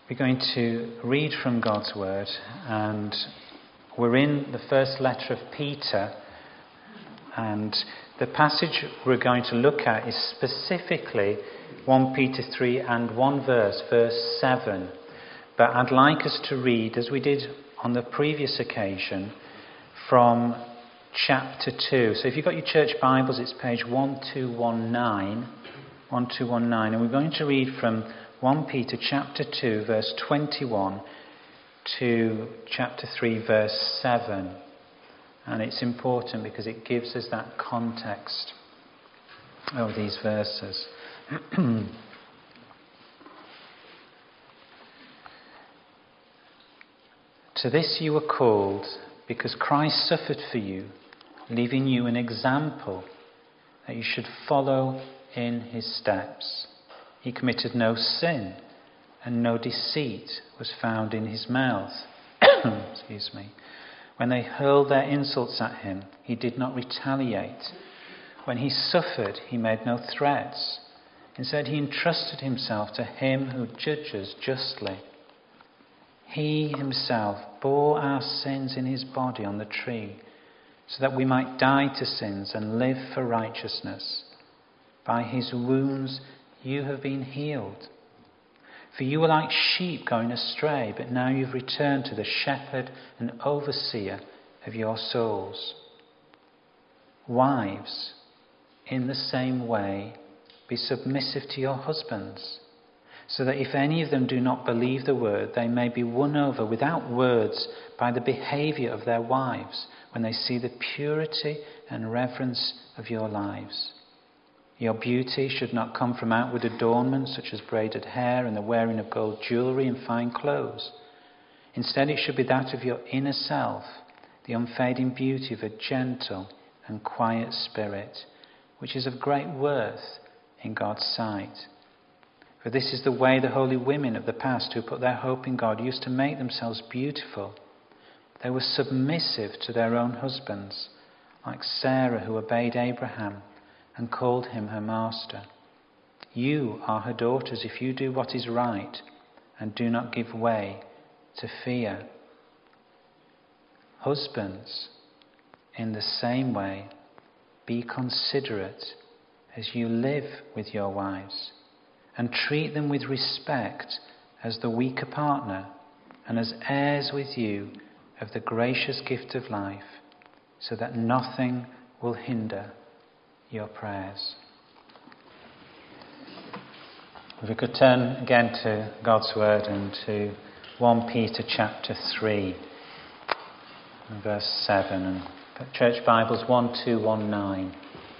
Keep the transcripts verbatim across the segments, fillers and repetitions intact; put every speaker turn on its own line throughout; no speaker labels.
We're going to read from God's Word, and we're in the first letter of Peter, and the passage we're going to look at is specifically First Peter three and one verse, verse seven. But I'd like us to read, as we did on the previous occasion, from chapter two. So if you've got your church Bibles, it's page twelve nineteen, twelve nineteen, and we're going to read from First Peter chapter two, verse twenty-one to chapter three, verse seven. And it's important because it gives us that context of these verses. To this you were called, because Christ suffered for you, leaving you an example that you should follow in his steps. He committed no sin, and no deceit was found in his mouth. Excuse me. When they hurled their insults at him, he did not retaliate. When he suffered, he made no threats. Instead, he entrusted himself to him who judges justly. He himself bore our sins in his body on the tree, so that we might die to sins and live for righteousness. By his wounds you have been healed. For you were like sheep going astray, but now you've returned to the shepherd and overseer of your souls. Wives, in the same way, be submissive to your husbands, so that if any of them do not believe the word, they may be won over without words by the behaviour of their wives, when they see the purity and reverence of your lives. Your beauty should not come from outward adornment, such as braided hair and the wearing of gold jewellery and fine clothes. Instead, it should be that of your inner self, the unfading beauty of a gentle and quiet spirit, which is of great worth in God's sight. For this is the way the holy women of the past who put their hope in God used to make themselves beautiful. They were submissive to their own husbands, like Sarah, who obeyed Abraham and called him her master. You are her daughters if you do what is right and do not give way to fear. Husbands, in the same way, be considerate as you live with your wives, and treat them with respect as the weaker partner and as heirs with you of the gracious gift of life, so that nothing will hinder your prayers. If we could turn again to God's Word and to First Peter chapter three, and verse seven, and Church Bibles twelve nineteen.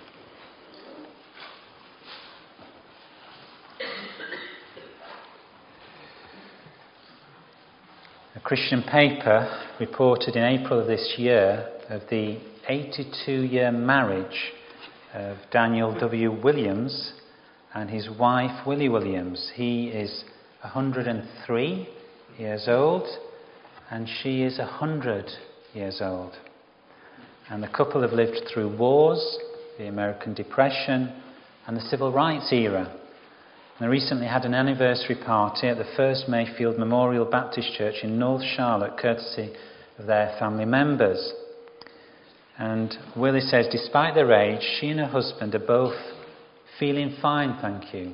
A Christian paper reported in April of this year of the eighty-two-year marriage of Daniel W. Williams and his wife Willie Williams. He is one hundred three years old and she is one hundred years old. And the couple have lived through wars, the American Depression and the Civil Rights era. And they recently had an anniversary party at the First Mayfield Memorial Baptist Church in North Charlotte, courtesy of their family members. And Willie says, despite their age, she and her husband are both feeling fine, thank you.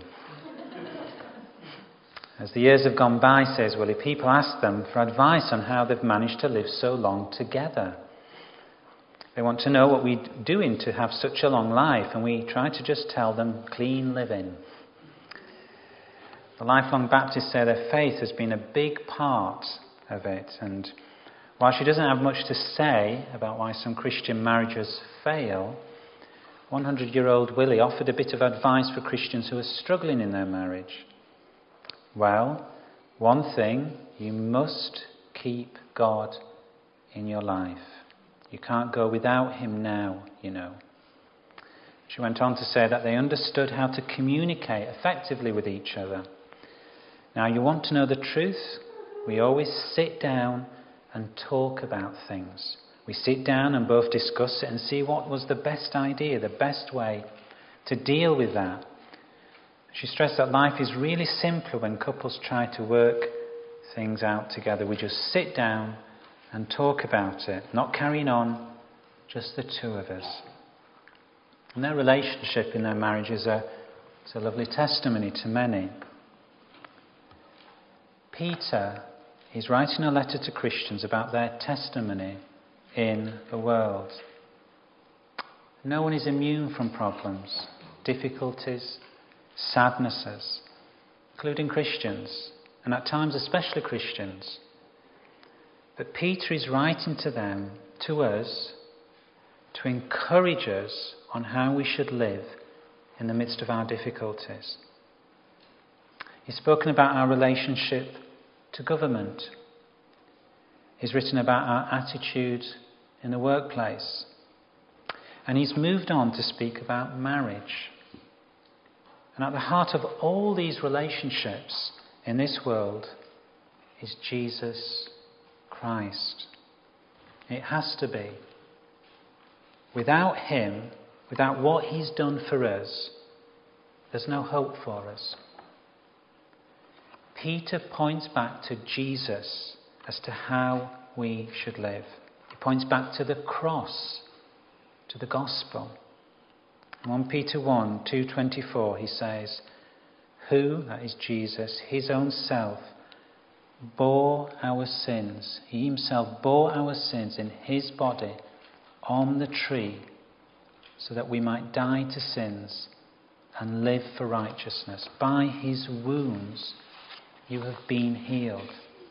As the years have gone by, says Willie, people ask them for advice on how they've managed to live so long together. They want to know what we're doing to have such a long life, and we try to just tell them clean living. The Lifelong Baptists say their faith has been a big part of it, and while she doesn't have much to say about why some Christian marriages fail, one hundred-year-old Willie offered a bit of advice for Christians who are struggling in their marriage. Well, one thing, you must keep God in your life. You can't go without him now, you know. She went on to say that they understood how to communicate effectively with each other. Now, you want to know the truth? We always sit down and talk about things. We sit down and both discuss it and see what was the best idea, the best way to deal with that. She stressed that life is really simpler when couples try to work things out together. We just sit down and talk about it, not carrying on, just the two of us. And their relationship in their marriage is a, it's a lovely testimony to many. Peter is writing a letter to Christians about their testimony in the world. No one is immune from problems, difficulties, sadnesses, including Christians, and at times especially Christians. But Peter is writing to them, to us, to encourage us on how we should live in the midst of our difficulties. He's spoken about our relationship to government. He's written about our attitude in the workplace. And he's moved on to speak about marriage. And at the heart of all these relationships in this world is Jesus Christ. It has to be. Without him, without what he's done for us, there's no hope for us. Peter points back to Jesus as to how we should live. He points back to the cross, to the gospel. In First Peter one, two twenty-four, he says, who, that is Jesus, his own self, bore our sins. He himself bore our sins in his body on the tree, so that we might die to sins and live for righteousness. By his wounds you have been healed.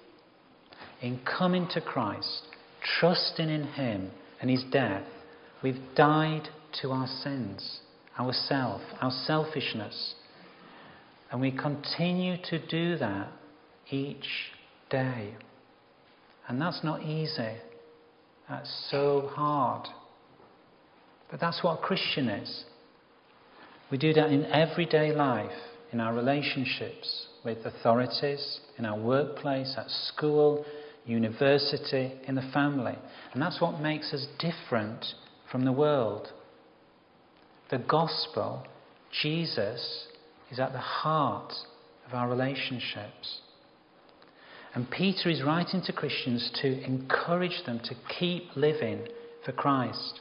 In coming to Christ, trusting in him and his death, we've died to our sins, ourself, our selfishness. And we continue to do that each day. And that's not easy. That's so hard. But that's what a Christian is. We do that in everyday life, in our relationships with authorities, in our workplace, at school, university, in the family. And that's what makes us different from the world. The gospel, Jesus, is at the heart of our relationships. And Peter is writing to Christians to encourage them to keep living for Christ.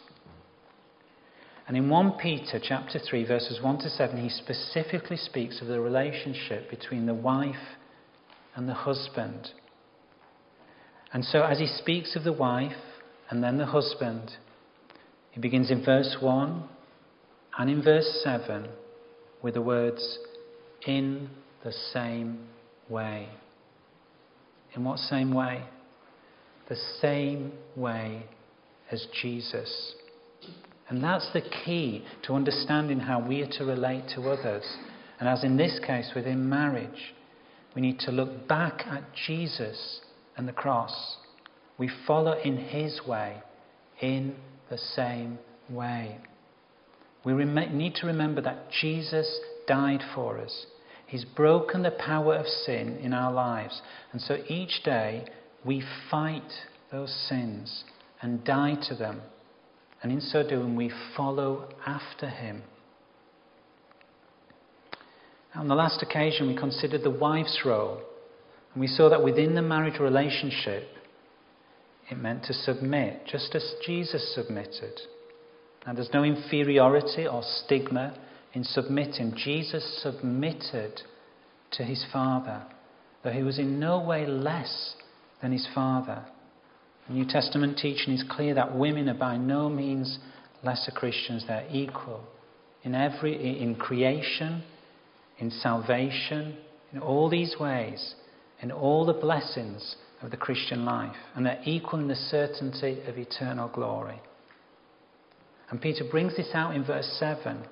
And in First Peter chapter three, verses one to seven, he specifically speaks of the relationship between the wife and the husband. And so as he speaks of the wife and then the husband, he begins in verse one and in verse seven with the words, in the same way. In what same way? The same way as Jesus. And that's the key to understanding how we are to relate to others. And as in this case, within marriage, we need to look back at Jesus and the cross. We follow in his way, in the same way. We rem- need to remember that Jesus died for us. He's broken the power of sin in our lives. And so each day we fight those sins and die to them. And in so doing, we follow after him. On the last occasion, we considered the wife's role. And we saw that within the marriage relationship, it meant to submit, just as Jesus submitted. And there's no inferiority or stigma in submitting. Jesus submitted to his Father, though he was in no way less than his Father. The New Testament teaching is clear that women are by no means lesser Christians. They're equal in every in creation, in salvation, in all these ways, in all the blessings of the Christian life. And they're equal in the certainty of eternal glory. And Peter brings this out in verse seven.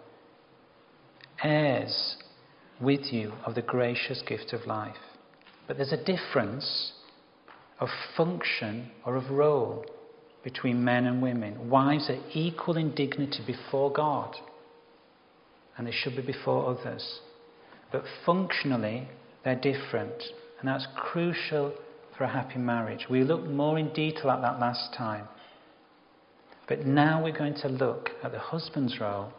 Heirs with you of the gracious gift of life. But there's a difference of function or of role between men and women. Wives are equal in dignity before God, and they should be before others. But functionally, they're different, and that's crucial for a happy marriage. We looked more in detail at that last time. But now we're going to look at the husband's role.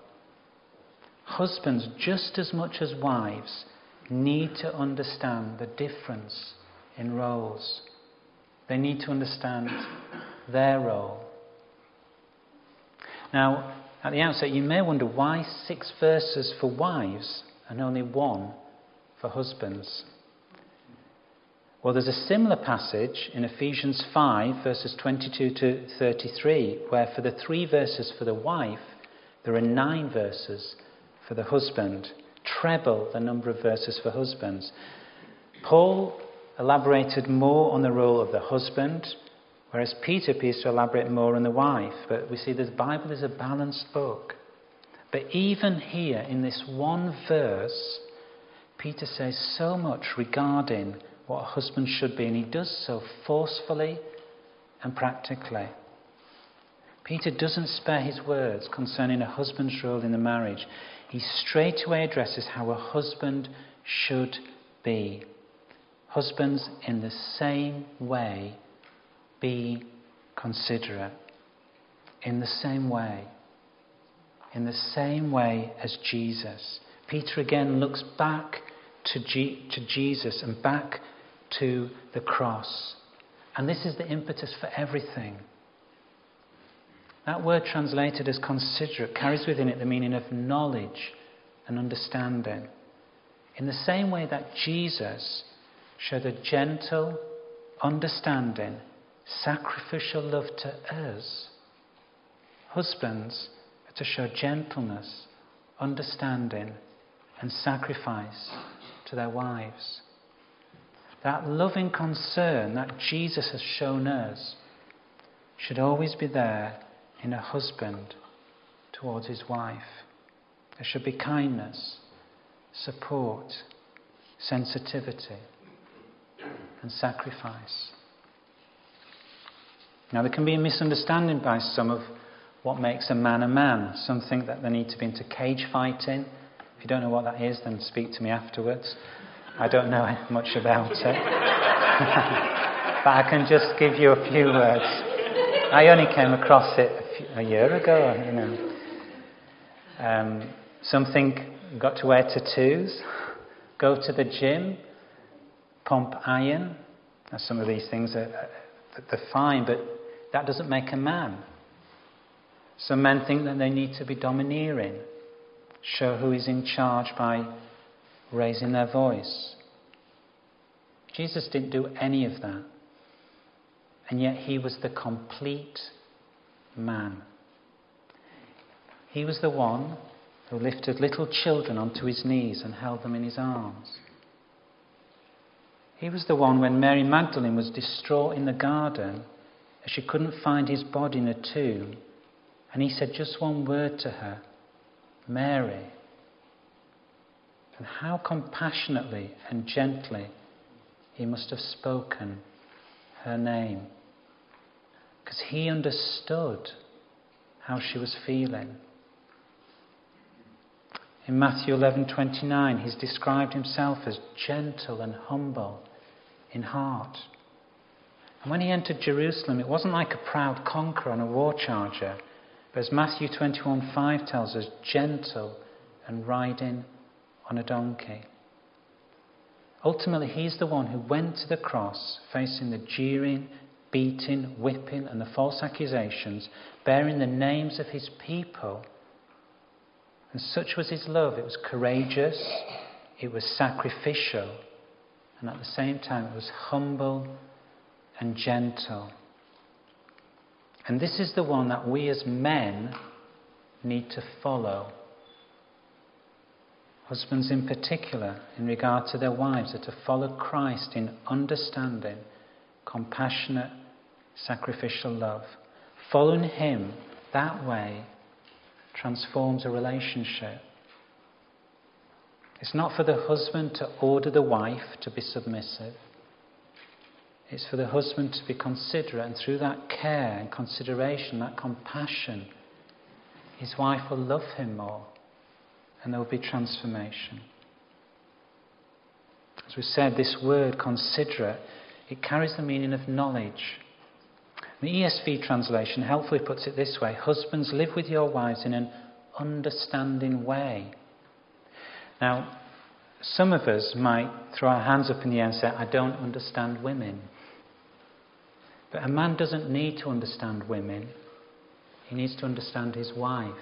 Husbands, just as much as wives, need to understand the difference in roles. They need to understand their role. Now, at the outset, you may wonder why six verses for wives and only one for husbands. Well, there's a similar passage in Ephesians five, verses twenty-two to thirty-three, where for the three verses for the wife, there are nine verses for the husband, treble the number of verses for husbands. Paul elaborated more on the role of the husband, whereas Peter appears to elaborate more on the wife. But we see that the Bible is a balanced book. But even here, in this one verse, Peter says so much regarding what a husband should be, and he does so forcefully and practically. Peter doesn't spare his words concerning a husband's role in the marriage. He straightaway addresses how a husband should be. Husbands, in the same way, be considerate. In the same way. In the same way as Jesus. Peter again looks back to, G- to Jesus and back to the cross. And this is the impetus for everything. That word translated as considerate carries within it the meaning of knowledge and understanding. In the same way that Jesus showed a gentle, understanding, sacrificial love to us, husbands are to show gentleness, understanding, and sacrifice to their wives. That loving concern that Jesus has shown us should always be there in a husband towards his wife. There should be kindness, support, sensitivity, and sacrifice. Now, there can be a misunderstanding by some of what makes a man a man. Some think that they need to be into cage fighting. If you don't know what that is, then speak to me afterwards. I don't know much about it. But I can just give you a few words. I only came across it a, few, a year ago, you know. Um, some think you've got to wear tattoos, go to the gym, pump iron. Now, some of these things are they're fine, but that doesn't make a man. Some men think that they need to be domineering, show who is in charge by raising their voice. Jesus didn't do any of that. And yet he was the complete man. He was the one who lifted little children onto his knees and held them in his arms. He was the one when Mary Magdalene was distraught in the garden as she couldn't find his body in a tomb, and he said just one word to her, Mary. And how compassionately and gently he must have spoken her name. Because he understood how she was feeling. In Matthew eleven twenty-nine, he's described himself as gentle and humble in heart. And when he entered Jerusalem, it wasn't like a proud conqueror on a war charger, but as Matthew twenty-one five tells us, gentle and riding on a donkey. Ultimately, he's the one who went to the cross, facing the jeering, beating, whipping, and the false accusations, bearing the names of his people. And such was his love. It was courageous, it was sacrificial, and at the same time it was humble and gentle. And this is the one that we as men need to follow. Husbands in particular, in regard to their wives, are to follow Christ in understanding, compassionate, sacrificial love. Following him that way transforms a relationship. It's not for the husband to order the wife to be submissive. It's for the husband to be considerate, and through that care and consideration, that compassion, his wife will love him more, and there will be transformation. As we said, this word, considerate, it carries the meaning of knowledge. The E S V translation helpfully puts it this way: husbands, live with your wives in an understanding way. Now, Some of us might throw our hands up in the air and say, I don't understand women. But a man doesn't need to understand women. He needs to understand his wife.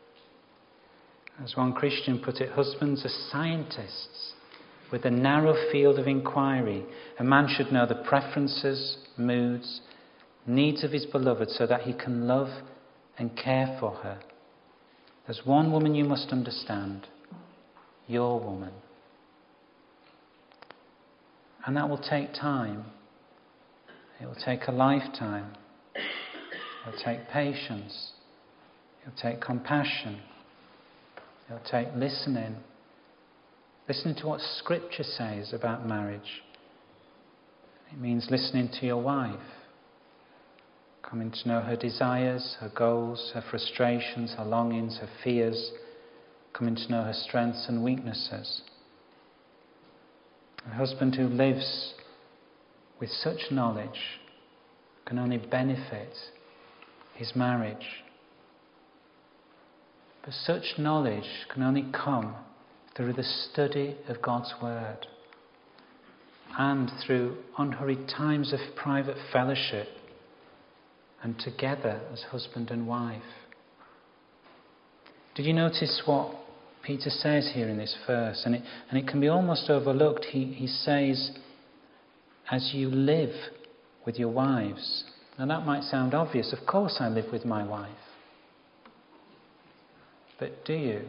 As one Christian put it, husbands are scientists with a narrow field of inquiry. A man should know the preferences, moods, needs of his beloved so that he can love and care for her. There's one woman you must understand, your woman. And that will take time. It will take a lifetime. It will take patience. It will take compassion. It will take listening. Listening to what Scripture says about marriage. It means listening to your wife. Coming to know her desires, her goals, her frustrations, her longings, her fears. Coming to know her strengths and weaknesses. A husband who lives with such knowledge can only benefit his marriage. But such knowledge can only come through the study of God's Word and through unhurried times of private fellowship and together as husband and wife. Did you notice what Peter says here in this verse? And it, and it can be almost overlooked. He, he says, as you live with your wives. Now that might sound obvious. Of course I live with my wife. But do you?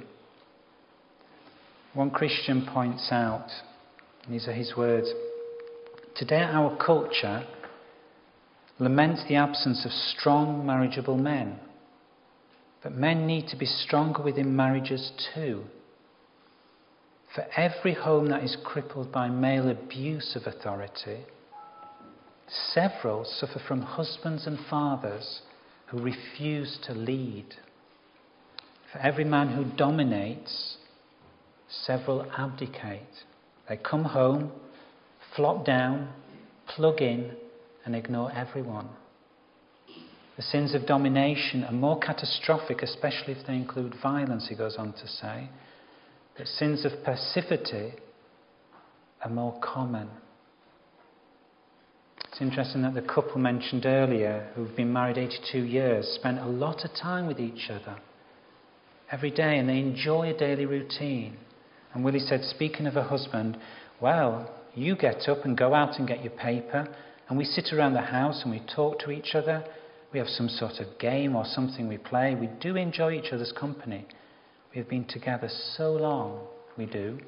One Christian points out, and these are his words, today our culture laments the absence of strong marriageable men. But men need to be stronger within marriages too. For every home that is crippled by male abuse of authority, several suffer from husbands and fathers who refuse to lead. For every man who dominates, several abdicate. They come home, flop down, plug in, and ignore everyone. The sins of domination are more catastrophic, especially if they include violence, he goes on to say. But sins of passivity are more common. It's interesting that the couple mentioned earlier, who've been married eighty-two years, spent a lot of time with each other every day, and they enjoy a daily routine. And Willie said, speaking of a husband, well, you get up and go out and get your paper, and we sit around the house and we talk to each other. We have some sort of game or something we play. We do enjoy each other's company. We have been together so long, we do.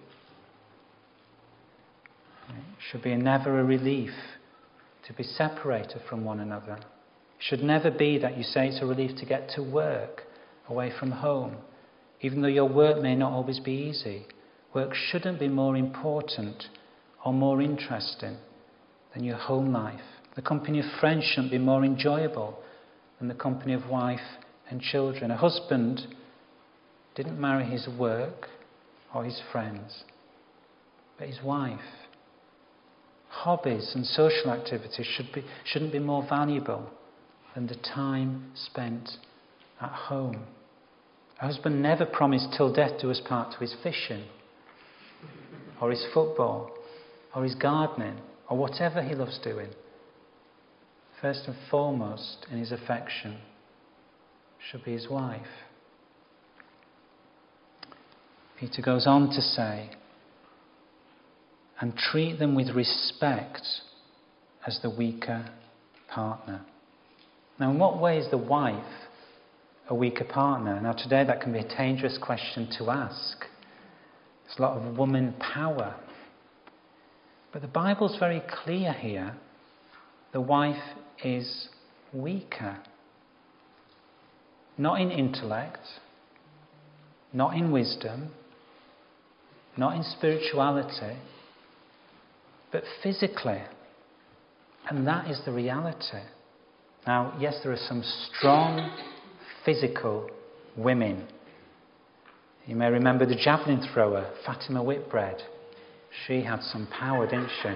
It should be never a relief to be separated from one another. It should never be that you say it's a relief to get to work away from home, even though your work may not always be easy. Work shouldn't be more important or more interesting than your home life. The company of friends shouldn't be more enjoyable than the company of wife and children. A husband didn't marry his work or his friends, but his wife. Hobbies and social activities should be, shouldn't be more valuable than the time spent at home. A husband never promised till death do us part to his fishing, or his football, or his gardening, or whatever he loves doing. First and foremost in his affection should be his wife. Peter goes on to say, and treat them with respect as the weaker partner. Now, in what way is the wife a weaker partner? Now, today that can be a dangerous question to ask. There's a lot of woman power. But the Bible's very clear here. The wife is weaker. Not in intellect, not in wisdom, not in spirituality, but physically. And that is the reality. Now, yes, there are some strong physical women. You may remember the javelin thrower, Fatima Whitbread. She had some power, didn't she?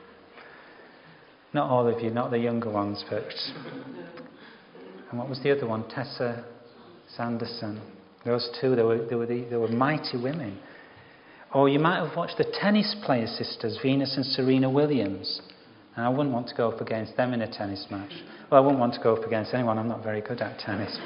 Not all of you, not the younger ones, but... And what was the other one? Tessa Sanderson. Those two, they were, they were, the, they were mighty women. Or you might have watched the tennis player sisters, Venus and Serena Williams. And I wouldn't want to go up against them in a tennis match. Well, I wouldn't want to go up against anyone. I'm not very good at tennis.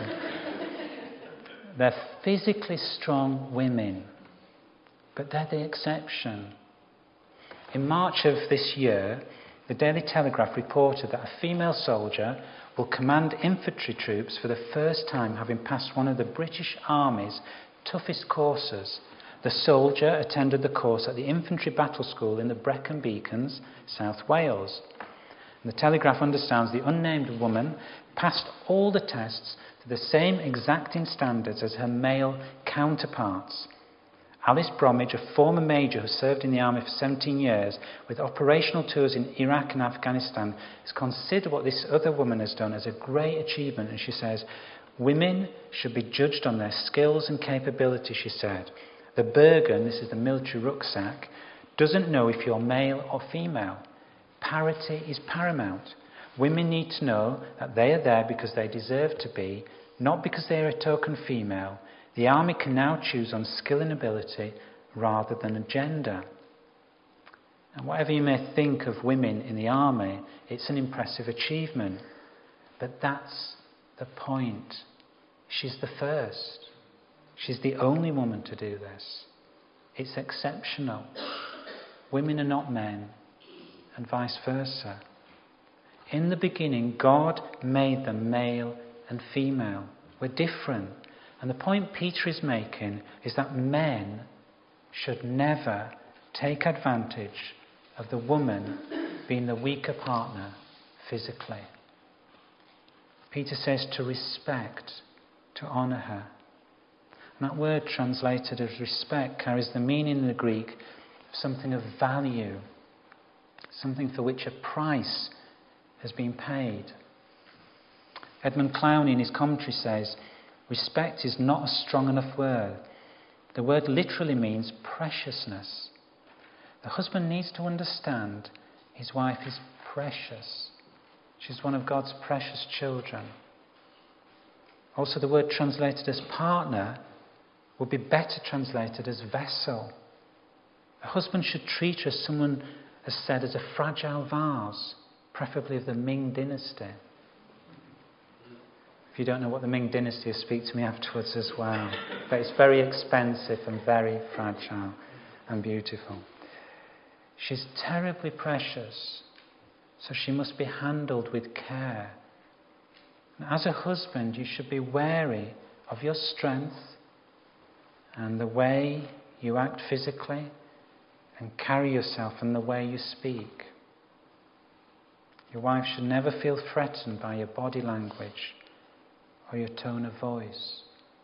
But they're physically strong women. But they're the exception. In March of this year, the Daily Telegraph reported that a female soldier will command infantry troops for the first time, having passed one of the British Army's toughest courses. The soldier attended the course at the Infantry Battle School in the Brecon Beacons, South Wales. And the Telegraph understands the unnamed woman passed all the tests to the same exacting standards as her male counterparts. Alice Bromwich, a former major who served in the army for seventeen years with operational tours in Iraq and Afghanistan, has considered what this other woman has done as a great achievement. And she says, women should be judged on their skills and capability, she said. The Bergen, this is the military rucksack, doesn't know if you're male or female. Parity is paramount. Women need to know that they are there because they deserve to be, not because they are a token female. The army can now choose on skill and ability rather than a gender. And whatever you may think of women in the army, it's an impressive achievement. But that's the point. She's the first. She's the only woman to do this. It's exceptional. Women are not men, and vice versa. In the beginning, God made them male and female. We're different. And the point Peter is making is that men should never take advantage of the woman being the weaker partner physically. Peter says to respect, to honour her. And that word translated as respect carries the meaning in the Greek of something of value, something for which a price has been paid. Edmund Clowney in his commentary says, respect is not a strong enough word. The word literally means preciousness. The husband needs to understand his wife is precious. She's one of God's precious children. Also, the word translated as partner would be better translated as vessel. A husband should treat her as someone has said as a fragile vase, preferably of the Ming dynasty. If you don't know what the Ming dynasty is, speak to me afterwards as well. But it's very expensive and very fragile and beautiful. She's terribly precious, so she must be handled with care. And as a husband, you should be wary of your strength and the way you act physically and carry yourself and the way you speak. Your wife should never feel threatened by your body language or your tone of voice.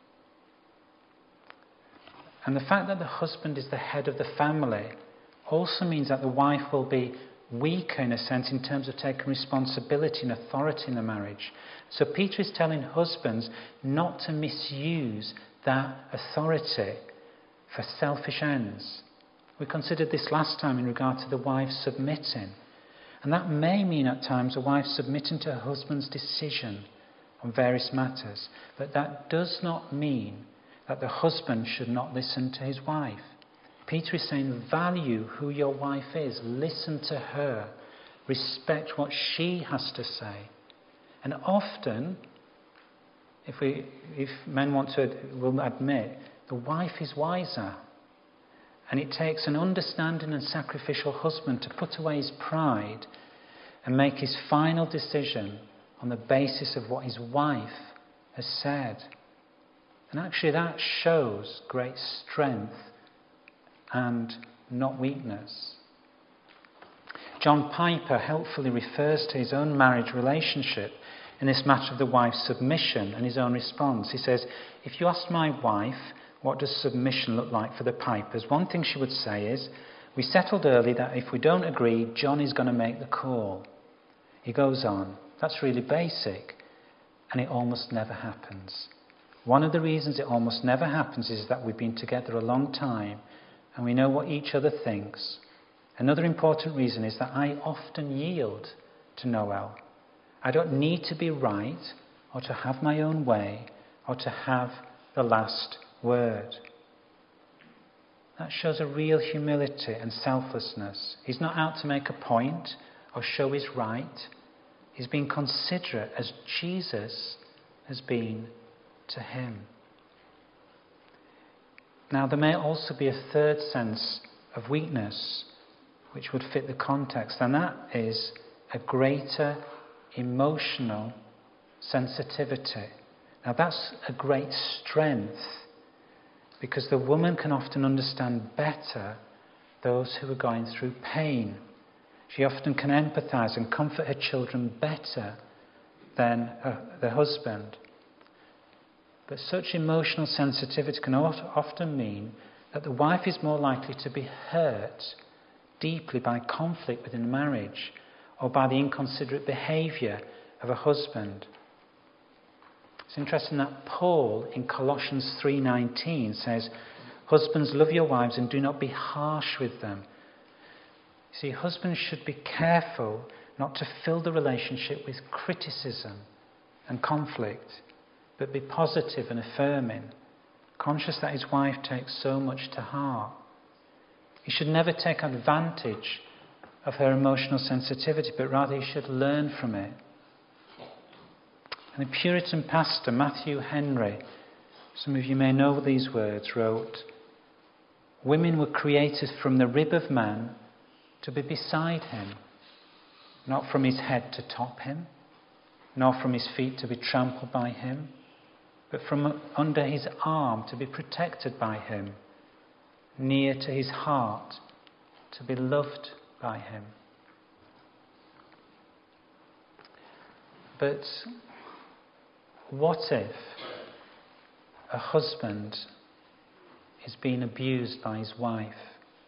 And the fact that the husband is the head of the family also means that the wife will be weaker in a sense in terms of taking responsibility and authority in the marriage. So Peter is telling husbands not to misuse that authority for selfish ends. We considered this last time in regard to the wife submitting. And that may mean at times a wife submitting to her husband's decision on various matters. But that does not mean that the husband should not listen to his wife. Peter is saying value who your wife is. Listen to her. Respect what she has to say. And often, if we, if men want to, will admit, the wife is wiser. And it takes an understanding and sacrificial husband to put away his pride and make his final decision on the basis of what his wife has said. And actually that shows great strength and not weakness. John Piper helpfully refers to his own marriage relationship in this matter of the wife's submission and his own response. He says, if you asked my wife, what does submission look like for the Pipers? One thing she would say is, we settled early that if we don't agree, John is going to make the call. He goes on, that's really basic, and it almost never happens. One of the reasons it almost never happens is that we've been together a long time and we know what each other thinks. Another important reason is that I often yield to Noel. I don't need to be right or to have my own way or to have the last word. that shows a real humility and selflessness. He's not out to make a point or show he's right. He's being considerate as Jesus has been to him. Now, there may also be a third sense of weakness which would fit the context, and that is a greater emotional sensitivity. Now, that's a great strength, because the woman can often understand better those who are going through pain. She often can empathise and comfort her children better than her, the husband. But such emotional sensitivity can often mean that the wife is more likely to be hurt deeply by conflict within a marriage or by the inconsiderate behaviour of a husband. It's interesting that Paul in Colossians three nineteen says, "Husbands, love your wives and do not be harsh with them." You see, husbands should be careful not to fill the relationship with criticism and conflict, but be positive and affirming, conscious that his wife takes so much to heart. He should never take advantage of her emotional sensitivity, but rather he should learn from it. And the Puritan pastor Matthew Henry, some of you may know these words, wrote, "Women were created from the rib of man to be beside him, not from his head to top him, nor from his feet to be trampled by him, but from under his arm to be protected by him, near to his heart to be loved by him." But what if a husband is being abused by his wife?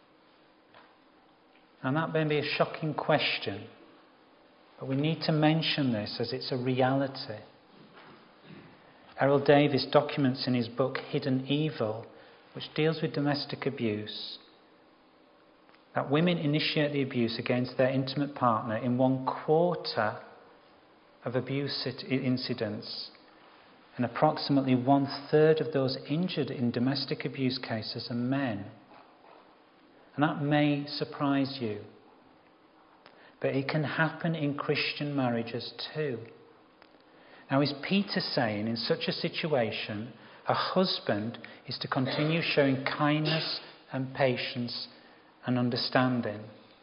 And that may be a shocking question, but we need to mention this as it's a reality. Errol Davis documents in his book Hidden Evil, which deals with domestic abuse, that women initiate the abuse against their intimate partner in one quarter of abuse incidents, and approximately one third of those injured in domestic abuse cases are men. And that may surprise you, but it can happen in Christian marriages too. Now, is Peter saying in such a situation a husband is to continue showing kindness and patience and understanding?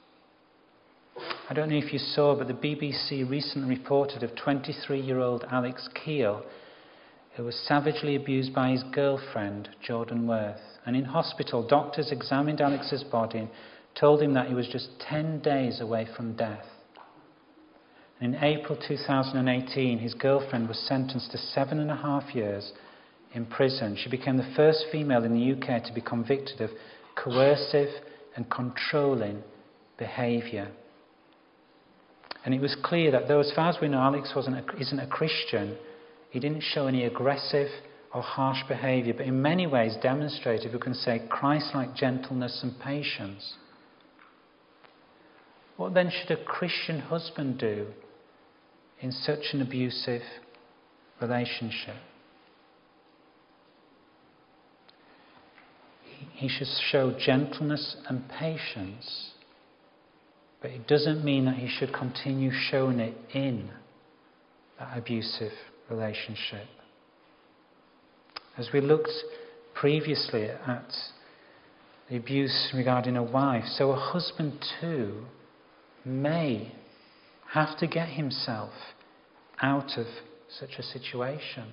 I don't know if you saw, but the B B C recently reported of twenty-three-year-old Alex Keel, who was savagely abused by his girlfriend, Jordan Worth. And in hospital, doctors examined Alex's body and told him that he was just ten days away from death. In April two thousand eighteen, his girlfriend was sentenced to seven and a half years in prison. She became the first female in the U K to be convicted of coercive and controlling behaviour. And it was clear that though, as far as we know, Alex wasn't a, isn't a Christian, he didn't show any aggressive or harsh behaviour, but in many ways demonstrated, we can say, Christ-like gentleness and patience. What then should a Christian husband do in such an abusive relationship? He should show gentleness and patience, but it doesn't mean that he should continue showing it in that abusive relationship. As we looked previously at the abuse regarding a wife, so a husband too may have to get himself out of such a situation.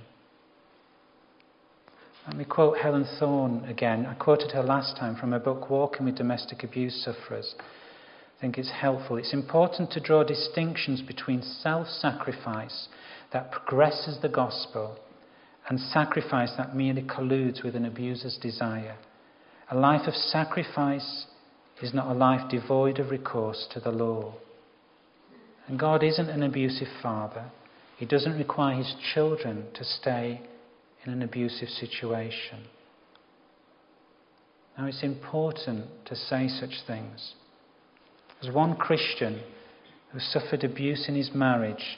Let me quote Helen Thorne again. I quoted her last time from her book Walking with Domestic Abuse Sufferers. I think it's helpful. It's important to draw distinctions between self-sacrifice that progresses the gospel and sacrifice that merely colludes with an abuser's desire. A life of sacrifice is not a life devoid of recourse to the law. And God isn't an abusive father. He doesn't require his children to stay in an abusive situation. Now, it's important to say such things. As one Christian who suffered abuse in his marriage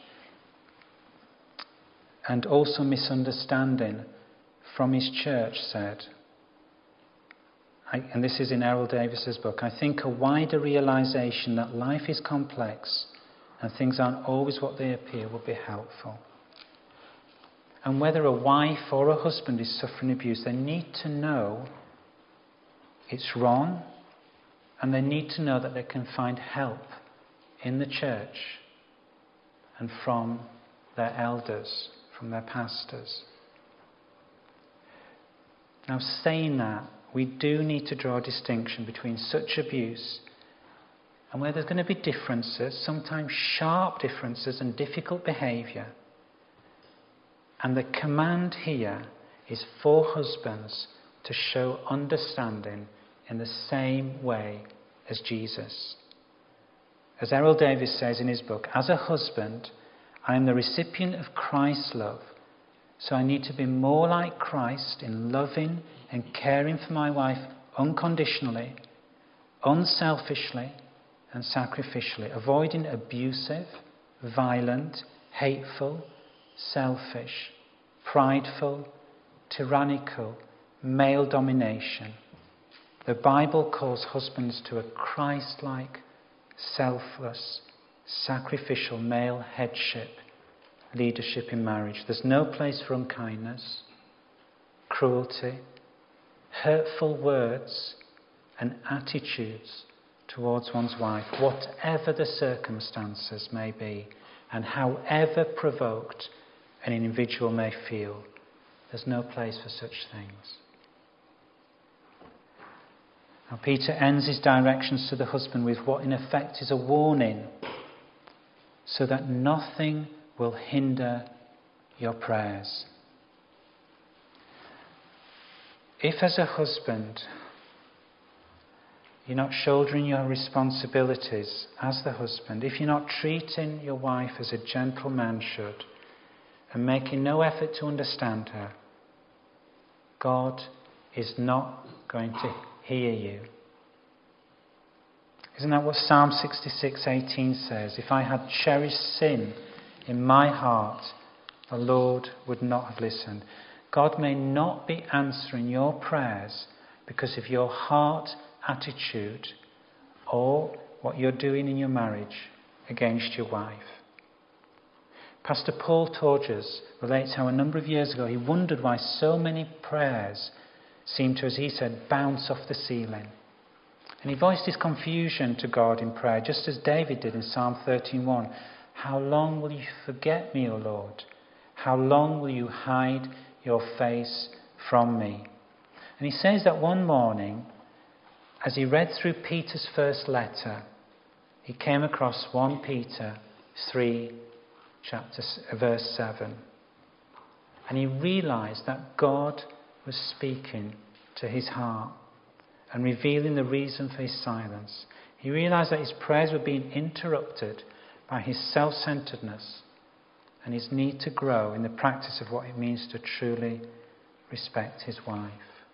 and also misunderstanding from his church said, I, and this is in Errol Davis's book, I think a wider realization that life is complex and things aren't always what they appear would be helpful. And whether a wife or a husband is suffering abuse, they need to know it's wrong, and they need to know that they can find help in the church and from their elders, from their pastors. Now, saying that, we do need to draw a distinction between such abuse and where there's going to be differences, sometimes sharp differences and difficult behaviour. And the command here is for husbands to show understanding in the same way as Jesus. As Errol Davis says in his book, as a husband, I am the recipient of Christ's love, so I need to be more like Christ in loving and caring for my wife unconditionally, unselfishly and sacrificially, avoiding abusive, violent, hateful, selfish, prideful, tyrannical, male domination. The Bible calls husbands to a Christ-like, selfless, sacrificial male headship, leadership in marriage. There's no place for unkindness, cruelty, hurtful words and attitudes towards one's wife, whatever the circumstances may be, and however provoked an individual may feel. There's no place for such things. Now, Peter ends his directions to the husband with what in effect is a warning, so that nothing will hinder your prayers. If as a husband you're not shouldering your responsibilities as the husband, if you're not treating your wife as a gentle man should, and making no effort to understand her, God is not going to hear you. Isn't that what Psalm sixty-six eighteen says? If I had cherished sin in my heart, the Lord would not have listened. God may not be answering your prayers because of your heart attitude or what you're doing in your marriage against your wife. Pastor Paul Torges relates how a number of years ago he wondered why so many prayers seemed to, as he said, bounce off the ceiling. And he voiced his confusion to God in prayer, just as David did in Psalm thirteen one. How long will you forget me, O Lord? How long will you hide your face from me? And he says that one morning, as he read through Peter's first letter, he came across First Peter three, chapter, verse seven. And he realised that God was speaking to his heart and revealing the reason for his silence. He realised that his prayers were being interrupted by his self-centeredness and his need to grow in the practice of what it means to truly respect his wife.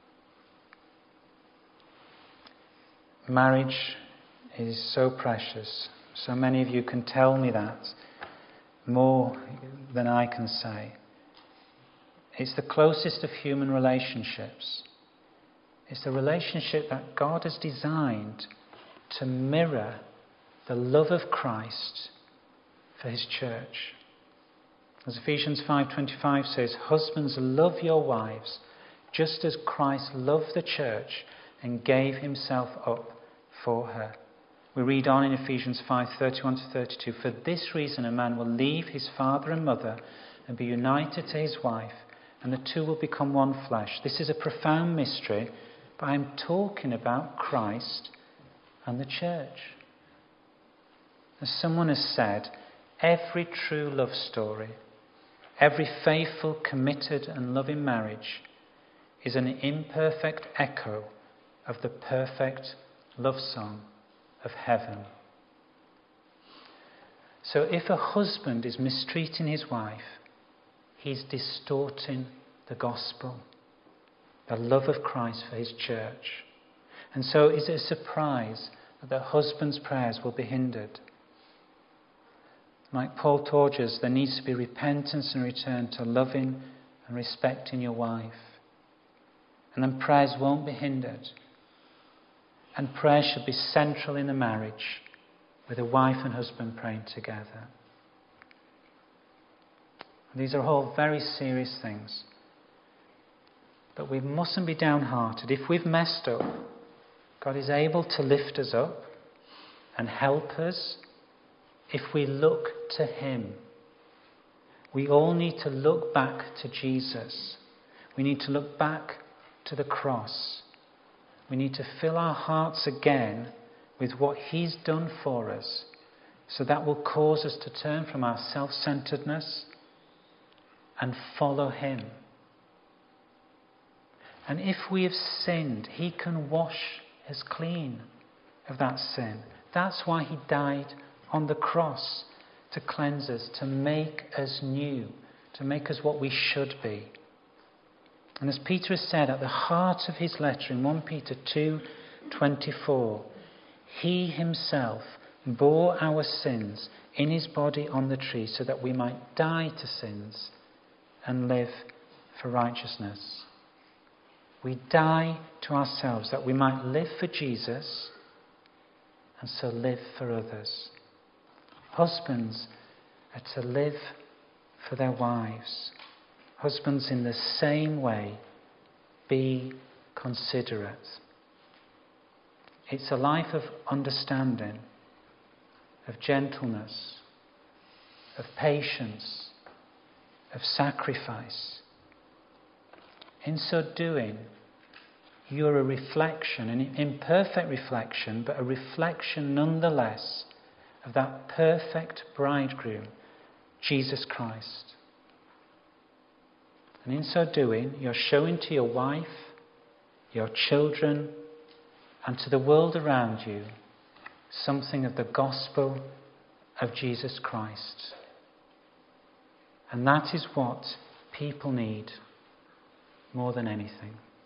Marriage is so precious. So many of you can tell me that more than I can say. It's the closest of human relationships. It's the relationship that God has designed to mirror the love of Christ for his church. As Ephesians five twenty-five says, husbands, love your wives just as Christ loved the church and gave himself up for her. We read on in Ephesians five thirty-one to thirty-two, for this reason a man will leave his father and mother and be united to his wife, and the two will become one flesh. This is a profound mystery, but I'm talking about Christ and the church. As someone has said, every true love story, every faithful, committed and loving marriage is an imperfect echo of the perfect love song of heaven. So if a husband is mistreating his wife, he's distorting the gospel, the love of Christ for his church. And so is it a surprise that the husband's prayers will be hindered? Like Paul Torges, there needs to be repentance and return to loving and respecting your wife. And then prayers won't be hindered And prayer should be central in a marriage, with a wife and husband praying together. These are all very serious things. But we mustn't be downhearted. If we've messed up, God is able to lift us up and help us if we look to Him. We all need to look back to Jesus. We need to look back to the cross. We need to fill our hearts again with what He's done for us, so that will cause us to turn from our self-centeredness and follow Him. And if we have sinned, He can wash us clean of that sin. That's why He died on the cross, to cleanse us, to make us new, to make us what we should be. And as Peter has said at the heart of his letter in First Peter two twenty-four, He Himself bore our sins in His body on the tree so that we might die to sins and live for righteousness. We die to ourselves that we might live for Jesus and so live for others. Husbands are to live for their wives. Husbands, in the same way, be considerate. It's a life of understanding, of gentleness, of patience, of sacrifice. In so doing, you're a reflection, an imperfect reflection, but a reflection nonetheless of that perfect bridegroom, Jesus Christ. And in so doing, you're showing to your wife, your children, and to the world around you something of the gospel of Jesus Christ. And that is what people need more than anything.